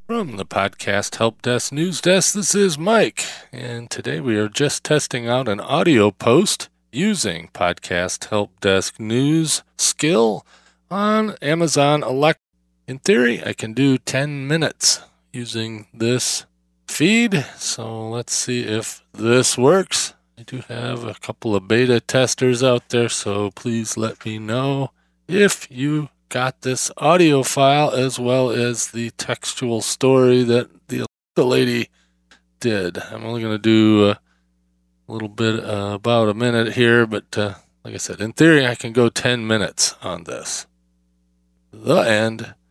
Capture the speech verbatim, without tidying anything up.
From the Podcast Help Desk News Desk, this is Mike, and today we are just testing out an audio post using Podcast Help Desk News skill on Amazon Alexa. In theory, I can do ten minutes using this feed, so let's see if this works. I do have a couple of beta testers out there, so please let me know if you got this audio file as well as the textual story that the lady did. I'm only going to do a little bit, uh, about a minute here, but uh, like I said, in theory, I can go ten minutes on this. The end.